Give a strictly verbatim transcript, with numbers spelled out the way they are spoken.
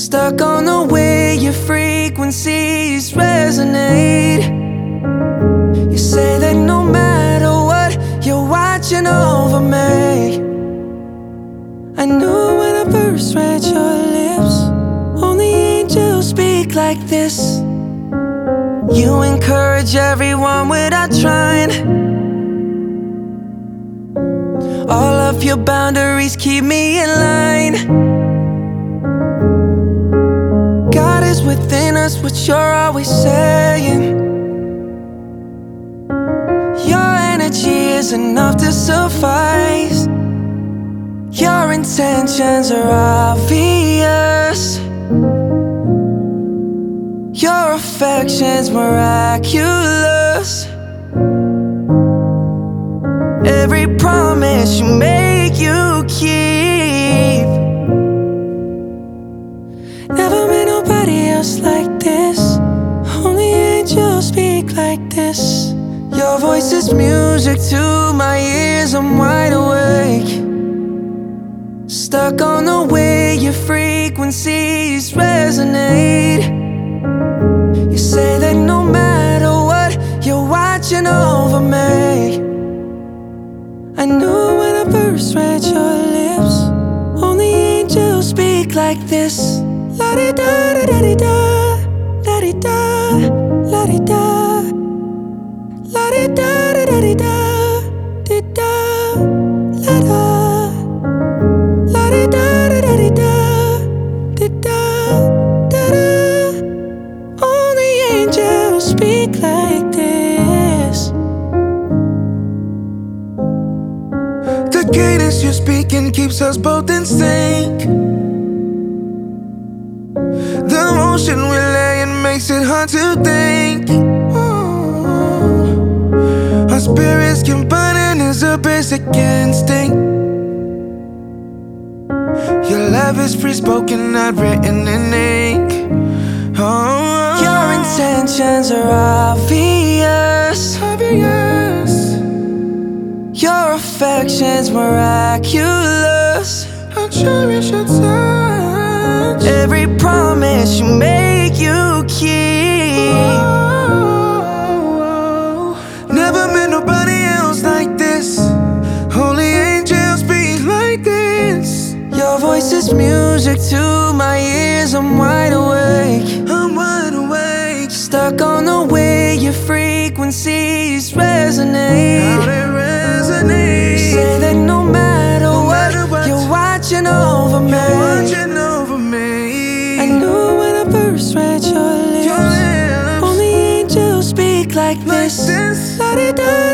Stuck on the way your frequencies resonate. You say that no matter what, you're watching over me. I knew when I first read your lips, only angels speak like this. You encourage everyone without trying. All of your boundaries keep me in line. God is within us, what you're always saying. Your energy is enough to suffice. Your intentions are obvious. Your affection's miraculous. Every promise you make, you keep. Never met nobody else like this. Only angels speak like this. Your voice is music to my ears, I'm wide awake. Stuck on the way your frequencies resonate. You say that no matter what, you're watching over me. I knew when I first read your lips, only angels speak like this. La-di-da-da-da-di-da, la-di-da, la-di-da, la-di-da-da-da-di-da, di-da, la-da, la-di-da-da-da-di-da, di-da, da-da. Only angels speak like this. The cadence you're speaking keeps us both in sync. The motion we're laying makes it hard to think. Ooh. Our spirits combining is a basic instinct. Your love is free spoken, not written in ink. Oh. Your intentions are obvious. Obvious. Your affection's miraculous. I cherish your touch. Every promise you make, you keep. Oh, never met nobody else like this. Only angels speak like this. Your voice is music to my ears, I'm wide awake. I'm wide awake. Stuck on the way your frequencies resonate. How they resonate. You say that no matter, No what, matter what, you're watching over me. You're watching over me. I knew when I first read your lips, Your lips. only angels speak like Like this. this. La-di-da.